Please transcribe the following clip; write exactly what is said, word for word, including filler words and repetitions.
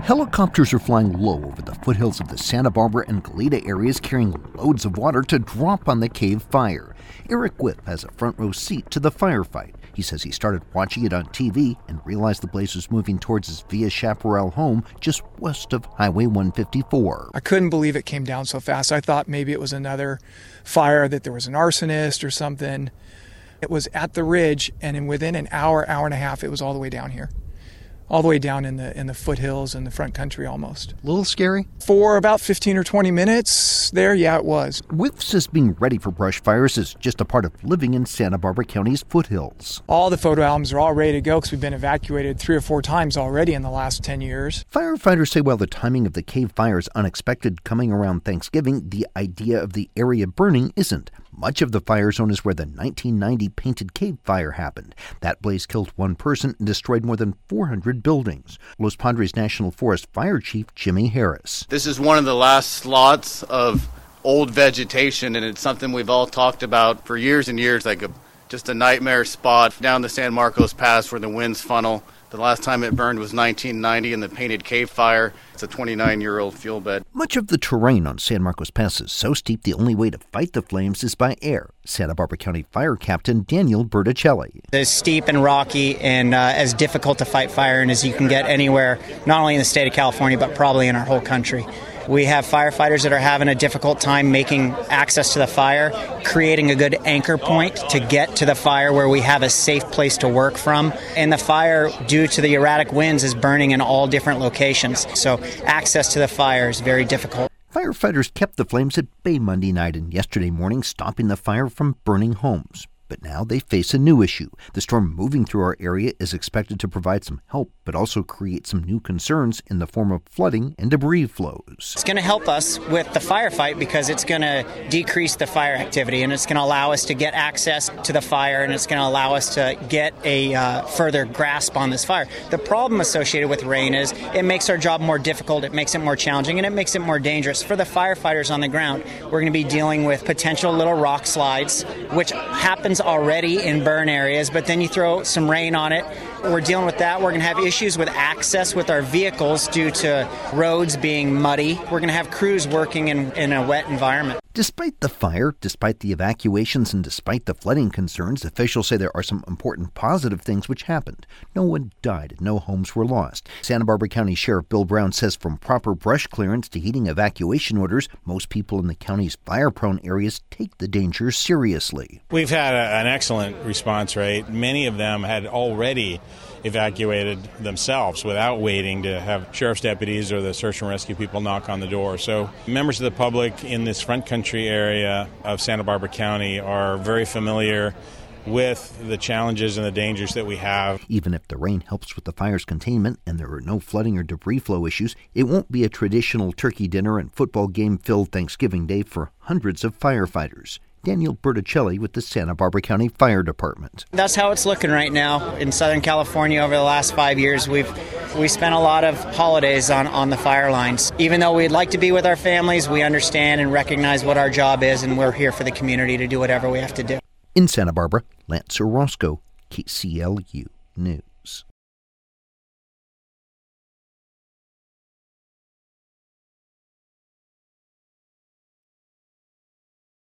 Helicopters are flying low over the foothills of the Santa Barbara and Goleta areas, carrying loads of water to drop on the cave fire. Eric Whip has a front row seat to the firefight. He says he started watching it on T V and realized the blaze was moving towards his Via Chaparral home just west of Highway one fifty-four. I couldn't believe it came down so fast. I thought maybe it was another fire, that there was an arsonist or something. It was at the ridge, and in within an hour, hour and a half, it was all the way down here. All the way down in the in the foothills and the front country almost. A little scary? For about fifteen or twenty minutes there, yeah, it was. Whip says being ready for brush fires is just a part of living in Santa Barbara County's foothills. All the photo albums are all ready to go because we've been evacuated three or four times already in the last ten years. Firefighters say while the timing of the cave fire is unexpected, coming around Thanksgiving, the idea of the area burning isn't. Much of the fire zone is where the nineteen ninety Painted Cave fire happened. That blaze killed one person and destroyed more than four hundred buildings. Los Padres National Forest Fire Chief Jimmy Harris. This is one of the last slots of old vegetation, and it's something we've all talked about for years and years, like a, just a nightmare spot down the San Marcos Pass where the winds funnel. The last time it burned was nineteen ninety in the Painted Cave fire. It's a twenty-nine-year-old fuel bed. Much of the terrain on San Marcos Pass is so steep the only way to fight the flames is by air. Santa Barbara County Fire Captain Daniel Berticelli. It's steep and rocky and uh, as difficult to fight fire and as you can get anywhere, not only in the state of California, but probably in our whole country. We have firefighters that are having a difficult time making access to the fire, creating a good anchor point to get to the fire where we have a safe place to work from. And the fire, due to the erratic winds, is burning in all different locations. So access to the fire is very difficult. Firefighters kept the flames at bay Monday night and yesterday morning, stopping the fire from burning homes. But now they face a new issue. The storm moving through our area is expected to provide some help, but also create some new concerns in the form of flooding and debris flows. It's going to help us with the firefight because it's going to decrease the fire activity, and it's going to allow us to get access to the fire, and it's going to allow us to get a uh, further grasp on this fire. The problem associated with rain is it makes our job more difficult, it makes it more challenging, and it makes it more dangerous. For the firefighters on the ground, we're going to be dealing with potential little rock slides, which happens already in burn areas, but then you throw some rain on it. We're dealing with that. We're going to have issues with access with our vehicles due to roads being muddy. We're going to have crews working in, in a wet environment. Despite the fire, despite the evacuations, and despite the flooding concerns, officials say there are some important positive things which happened. No one died and no homes were lost. Santa Barbara County Sheriff Bill Brown says from proper brush clearance to heating evacuation orders, most people in the county's fire-prone areas take the danger seriously. We've had a, an excellent response rate. Many of them had already evacuated themselves without waiting to have sheriff's deputies or the search and rescue people knock on the door. So members of the public in this front country area of Santa Barbara County are very familiar with the challenges and the dangers that we have. Even if the rain helps with the fire's containment and there are no flooding or debris flow issues, it won't be a traditional turkey dinner and football game-filled Thanksgiving Day for hundreds of firefighters. Daniel Berticelli with the Santa Barbara County Fire Department. That's how it's looking right now in Southern California. Over the last five years, we've we spent a lot of holidays on, on the fire lines. Even though we'd like to be with our families, we understand and recognize what our job is, and we're here for the community to do whatever we have to do. In Santa Barbara, Lance Orozco, K C L U News.